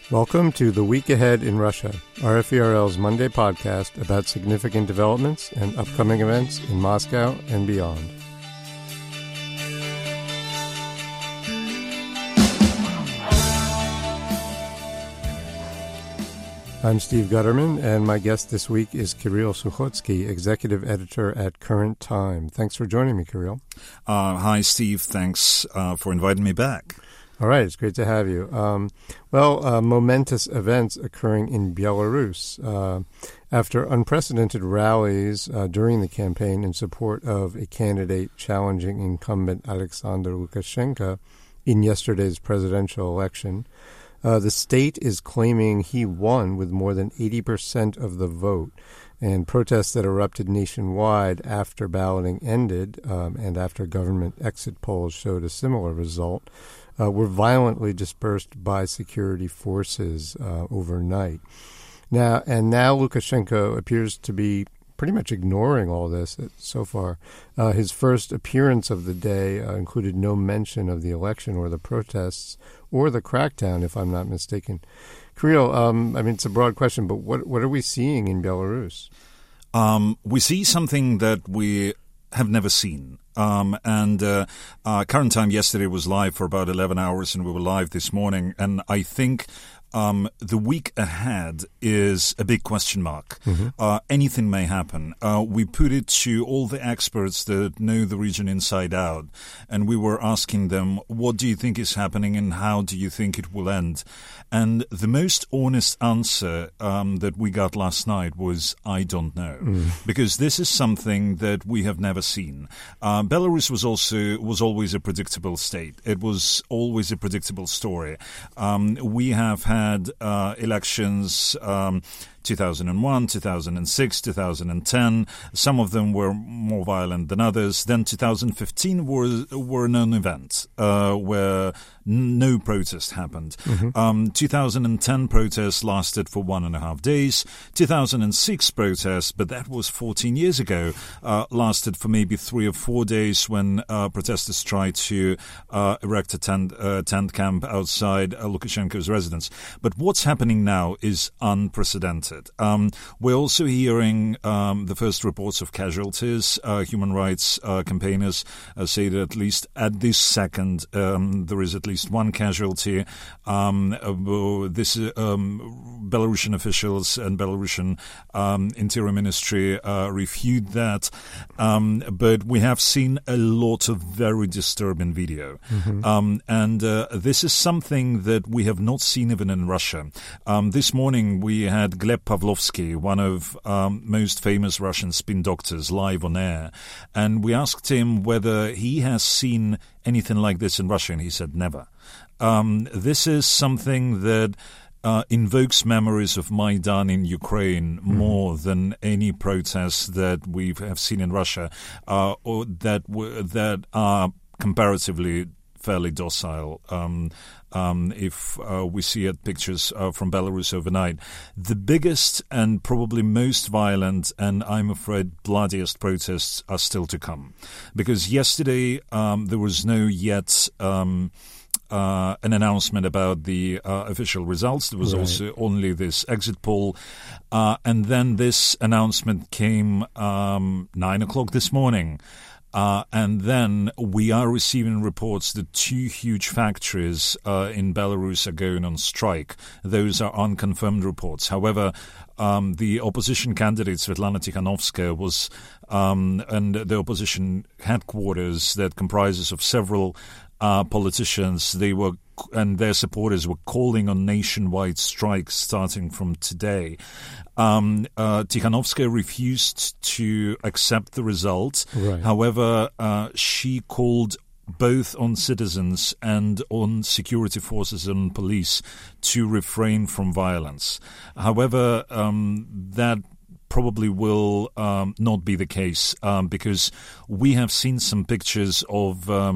Welcome to The Week Ahead in Russia, RFE/RL's Monday podcast about significant developments and upcoming events in Moscow and beyond. I'm Steve Gutterman, and my guest this week is Kirill Sukhotsky, executive editor at Current Time. Thanks for joining me, Kirill. Hi, Steve. Thanks for inviting me back. All right, it's great to have you. Momentous events occurring in Belarus. After unprecedented rallies during the campaign in support of a candidate challenging incumbent Alexander Lukashenko in yesterday's presidential election, the state is claiming he won with more than 80% of the vote. And protests that erupted nationwide after balloting ended and after government exit polls showed a similar result were violently dispersed by security forces overnight. Now Lukashenko appears to be pretty much ignoring all this so far. His first appearance of the day included no mention of the election or the protests or the crackdown, if I'm not mistaken. Kirill, it's a broad question, but what are we seeing in Belarus? We see something that we have never seen. Current Time yesterday was live for about 11 hours, and we were live this morning. And I think the week ahead is a big question mark. Mm-hmm. Anything may happen. We put it to all the experts that know the region inside out, and we were asking them, what do you think is happening and how do you think it will end? And the most honest answer that we got last night was, I don't know, because this is something that we have never seen. Belarus was always a predictable state. It was always a predictable story. We have had elections 2001, 2006, 2010. Some of them were more violent than others. Then 2015 were a non-event where no protest happened. Mm-hmm. 2010 protests lasted for 1.5 days. 2006 protests, but that was 14 years ago, lasted for maybe 3 or 4 days when protesters tried to erect a tent camp outside Lukashenko's residence. But what's happening now is unprecedented. We're also hearing the first reports of casualties. Human rights campaigners say that at least at this second there is at least one casualty. Belarusian officials and Belarusian Interior Ministry refute that. But we have seen a lot of very disturbing video. Mm-hmm. This is something that we have not seen even in Russia. This morning we had Gleb Pavlovsky, one of most famous Russian spin doctors, live on air. And we asked him whether he has seen anything like this in Russia, and he said never. This is something that invokes memories of Maidan in Ukraine more than any protests that we have seen in Russia, or that are comparatively fairly docile. If we see at pictures from Belarus overnight. The biggest and probably most violent and I'm afraid bloodiest protests are still to come. Because yesterday there was no yet an announcement about the official results. There was also only this exit poll. And then this announcement came 9 o'clock this morning. And then we are receiving reports that 2 huge factories in Belarus are going on strike. Those are unconfirmed reports. However, the opposition candidate Svetlana Tikhanovskaya was, and the opposition headquarters that comprises of several politicians, and their supporters were calling on nationwide strikes starting from today. Tikhanovskaya refused to accept the result. Right. However, she called both on citizens and on security forces and police to refrain from violence. However, that probably will not be the case because we have seen some pictures of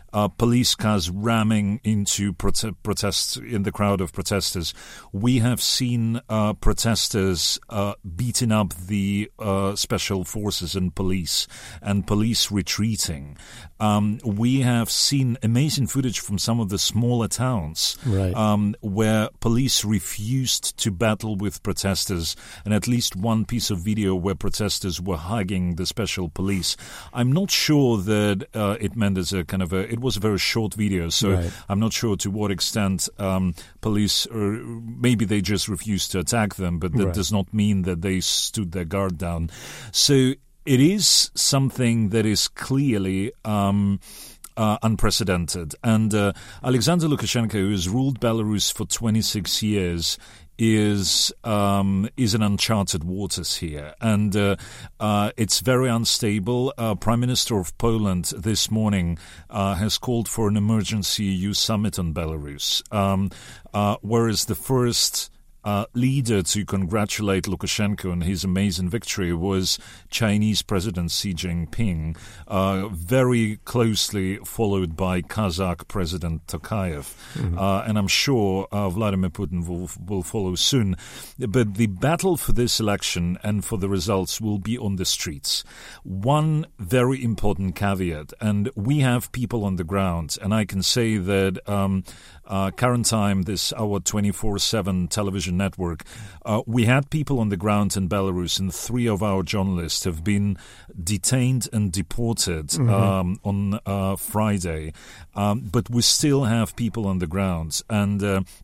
police cars ramming into protests in the crowd of protesters. We have seen protesters beating up the special forces and police retreating. We have seen amazing footage from some of the smaller towns where police refused to battle with protesters, and at least one piece of video where protesters were hugging the special police. I'm not sure that it meant as a kind of it was a very short video, so I'm not sure to what extent police, or maybe they just refused to attack them, but that does not mean that they stood their guard down. So it is something that is clearly unprecedented. And Alexander Lukashenko, who has ruled Belarus for 26 years, is in uncharted waters here, and it's very unstable. Prime Minister of Poland this morning has called for an emergency EU summit on Belarus, whereas the first leader to congratulate Lukashenko on his amazing victory was Chinese President Xi Jinping, very closely followed by Kazakh President Tokayev. And I'm sure Vladimir Putin will follow soon. But the battle for this election and for the results will be on the streets. One very important caveat, and we have people on the ground, and I can say that Current Time, this our 24/7 television network, we had people on the ground in Belarus, and 3 of our journalists have been detained and deported on Friday. But we still have people on the ground, and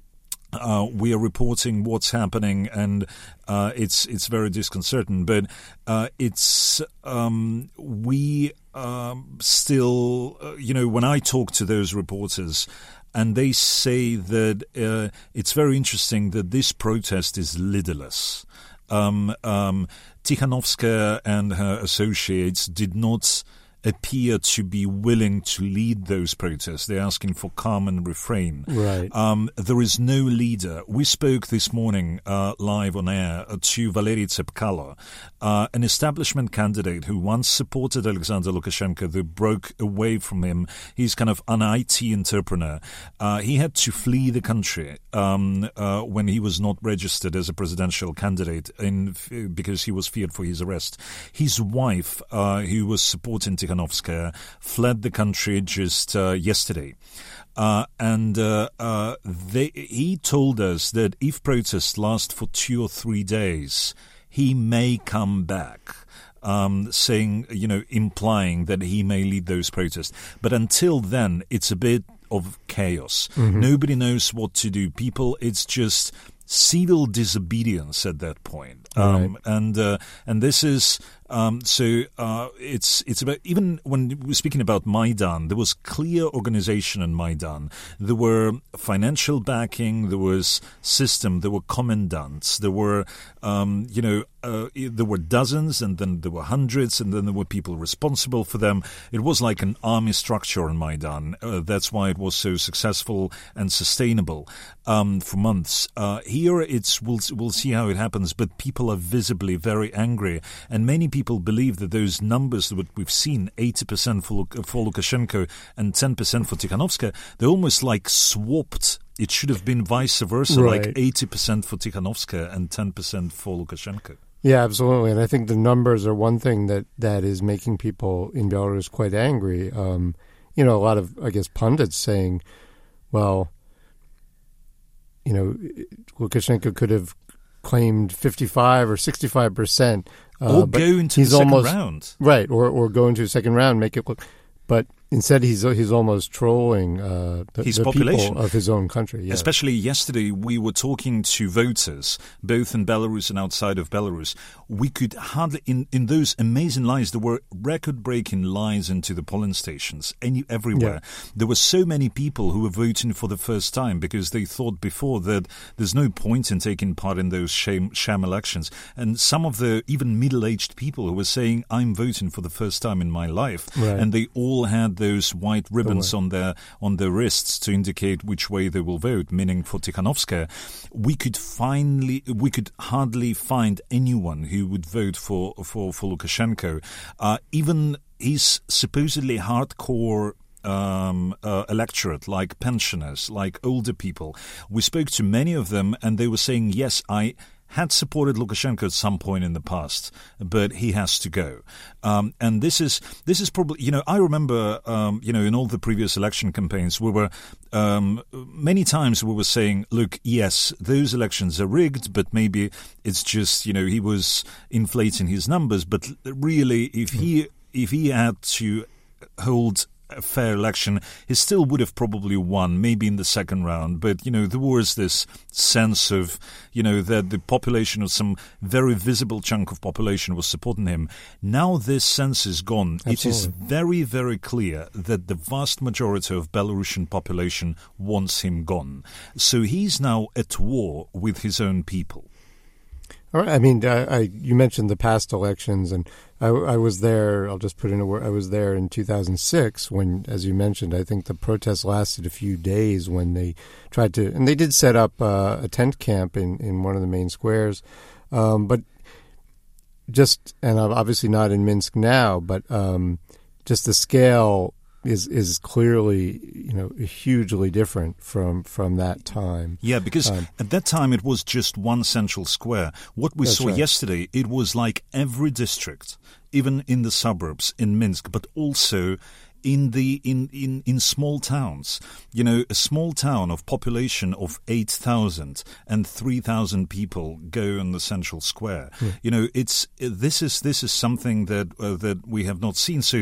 we are reporting what's happening, and it's very disconcerting. But it's we still, when I talk to those reporters, and they say that it's very interesting that this protest is leaderless. Tikhanovskaya and her associates did not appear to be willing to lead those protests. They're asking for calm and refrain. There is no leader. We spoke this morning live on air to Valery Tsepkalo, an establishment candidate who once supported Alexander Lukashenko, who broke away from him. He's kind of an IT entrepreneur. He had to flee the country when he was not registered as a presidential candidate because he was feared for his arrest. His wife, who was supporting Tikhanovskaya, fled the country just yesterday. He told us that if protests last for 2 or 3 days, he may come back. Saying, implying that he may lead those protests. But until then, it's a bit of chaos. Nobody knows what to do. It's just civil disobedience at that point. And this is it's about, even when we're speaking about Maidan, there was clear organization in Maidan. There were financial backing, there was system, there were commandants, there were there were dozens, and then there were hundreds, and then there were people responsible for them. It was like an army structure in Maidan. That's why it was so successful and sustainable for months. Here, we'll see how it happens, but people are visibly very angry, and many people believe that those numbers that we've seen, 80% for Lukashenko and 10% for Tikhanovskaya, they're almost like swapped. It should have been vice versa, like 80% for Tikhanovskaya and 10% for Lukashenko. Yeah, absolutely. And I think the numbers are one thing that is making people in Belarus quite angry. A lot of, I guess, pundits saying, well, Lukashenko could have claimed 55 or 65%. Or go into the second round. Right, or go into the second round, make it look... But instead, he's almost trolling the population people of his own country. Yeah. Especially yesterday, we were talking to voters, both in Belarus and outside of Belarus. We could hardly, in those amazing lines, there were record-breaking lines into the polling stations everywhere. Yeah. There were so many people who were voting for the first time because they thought before that there's no point in taking part in those sham elections. And some of the even middle-aged people who were saying, I'm voting for the first time in my life. Right. And they all had those white ribbons on their wrists to indicate which way they will vote, meaning for Tikhanovskaya. We could hardly find anyone who would vote for Lukashenko. Even his supposedly hardcore electorate, like pensioners, like older people. We spoke to many of them, and they were saying, yes, I had supported Lukashenko at some point in the past, but he has to go. And this is probably, I remember, in all the previous election campaigns, we were, many times we were saying, look, yes, those elections are rigged, but maybe it's just, he was inflating his numbers. But really, if he had to hold a fair election, he still would have probably won, maybe in the second round. But, there was this sense of, that the population, or some very visible chunk of population, was supporting him. Now this sense is gone. Absolutely. It is very, very clear that the vast majority of Belarusian population wants him gone. So he's now at war with his own people. All right. I mean, you mentioned the past elections, and I was there. I'll just put in a word. I was there in 2006 when, as you mentioned, I think the protests lasted a few days when they tried to, and they did set up a tent camp in one of the main squares. But and I'm obviously not in Minsk now, but just the scale is clearly, hugely different from that time. Yeah, because at that time it was just one central square. What we saw yesterday, it was like every district, even in the suburbs in Minsk, but also in small towns. A small town of population of 8,000 and 3,000 people go on the central square. Yeah. This is something that we have not seen. So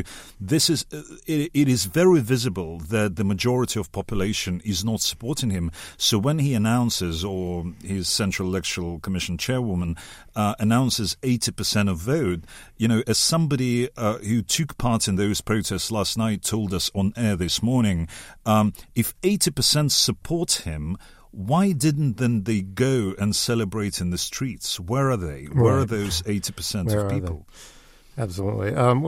it is very visible that the majority of population is not supporting him. So when he announces, or his Central Electoral Commission chairwoman announces 80% of vote, as somebody who took part in those protests last night told us on air this morning, if 80% support him, why didn't then they go and celebrate in the streets? Where are they? Right. Where are those 80% of people? Absolutely.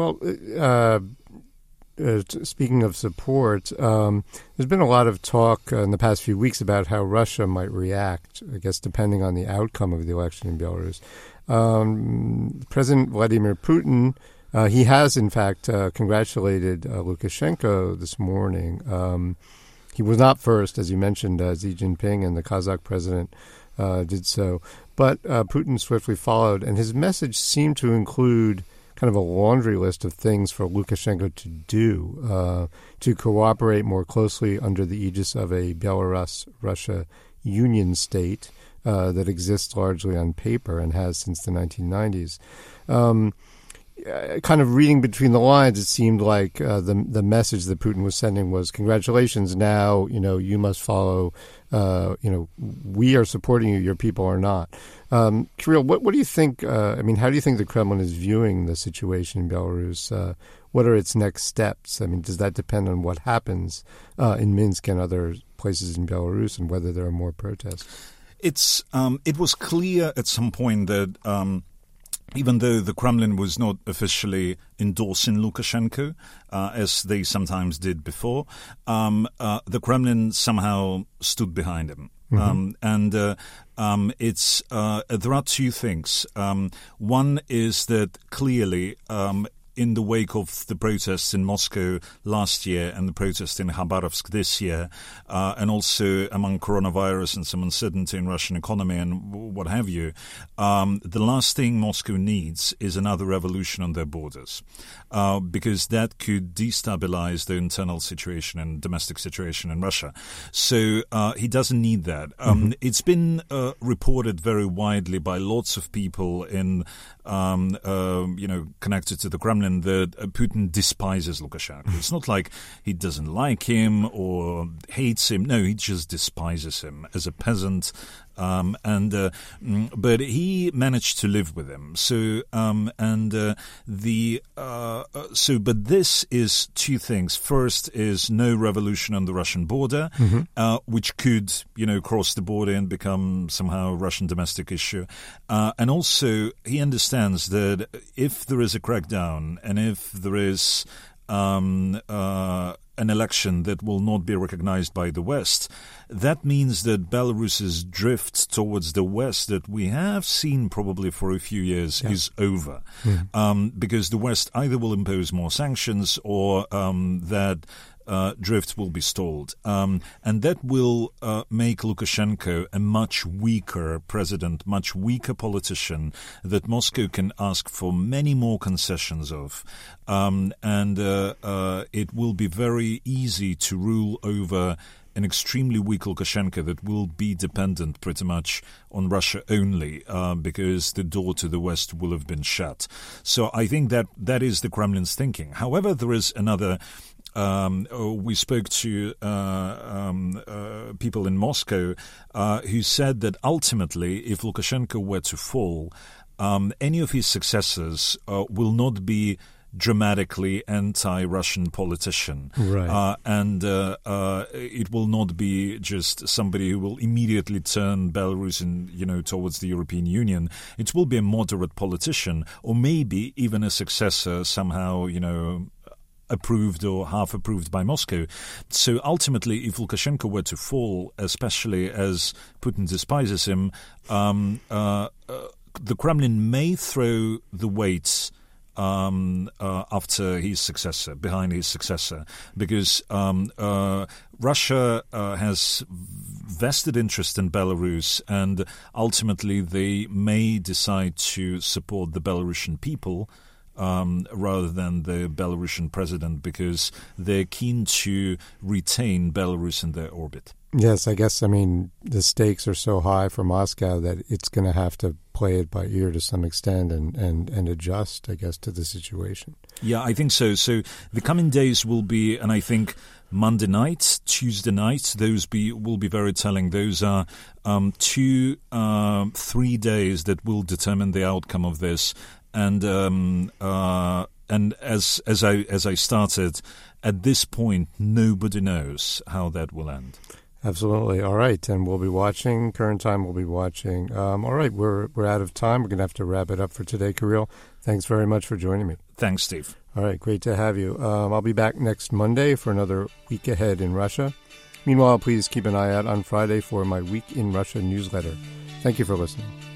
Speaking of support, there's been a lot of talk in the past few weeks about how Russia might react, I guess, depending on the outcome of the election in Belarus. President Vladimir Putin, he has, in fact, congratulated Lukashenko this morning. He was not first, as you mentioned. Xi Jinping and the Kazakh president did so. But Putin swiftly followed, and his message seemed to include kind of a laundry list of things for Lukashenko to do, to cooperate more closely under the aegis of a Belarus-Russia union state that exists largely on paper and has since the 1990s. Kind of reading between the lines, it seemed like the message that Putin was sending was, congratulations, now, you must follow, we are supporting you, your people are not. Kirill, what do you think, how do you think the Kremlin is viewing the situation in Belarus? What are its next steps? Does that depend on what happens in Minsk and other places in Belarus and whether there are more protests? It was clear at some point that even though the Kremlin was not officially endorsing Lukashenko, as they sometimes did before, the Kremlin somehow stood behind him. Mm-hmm. There are two things. One is that clearly, in the wake of the protests in Moscow last year and the protests in Khabarovsk this year, and also among coronavirus and some uncertainty in Russian economy and what have you, the last thing Moscow needs is another revolution on their borders, because that could destabilize the internal situation and domestic situation in Russia. So he doesn't need that. It's been reported very widely by lots of people in connected to the Kremlin that Putin despises Lukashenko. It's not like he doesn't like him or hates him. No, he just despises him as a peasant. But he managed to live with him. But this is two things. First is no revolution on the Russian border, which could, cross the border and become somehow a Russian domestic issue. And also he understands that if there is a crackdown and if there is an election that will not be recognized by the West, that means that Belarus's drift towards the West that we have seen probably for a few years is over. Because the West either will impose more sanctions or that drift will be stalled. And that will make Lukashenko a much weaker president, much weaker politician that Moscow can ask for many more concessions of. And it will be very easy to rule over an extremely weak Lukashenko that will be dependent pretty much on Russia only because the door to the West will have been shut. So I think that is the Kremlin's thinking. However, there is another... we spoke to people in Moscow who said that ultimately, if Lukashenko were to fall, any of his successors will not be dramatically anti-Russian politician. Right. And it will not be just somebody who will immediately turn Belarus towards the European Union. It will be a moderate politician, or maybe even a successor somehow, approved or half approved by Moscow. So ultimately, if Lukashenko were to fall, especially as Putin despises him, the Kremlin may throw the weight after his successor, behind his successor, because Russia has vested interest in Belarus, and ultimately they may decide to support the Belarusian people rather than the Belarusian president, because they're keen to retain Belarus in their orbit. Yes, I guess, the stakes are so high for Moscow that it's going to have to play it by ear to some extent and adjust, I guess, to the situation. Yeah, I think so. So the coming days will be, and I think Monday night, Tuesday night, will be very telling. Those are 2-3 days that will determine the outcome of this. And as I started, at this point, nobody knows how that will end. Absolutely. All right. And we'll be watching. Current Time will be watching. All right. We're out of time. We're going to have to wrap it up for today, Kirill. Thanks very much for joining me. Thanks, Steve. All right. Great to have you. I'll be back next Monday for another Week Ahead in Russia. Meanwhile, please keep an eye out on Friday for my Week in Russia newsletter. Thank you for listening.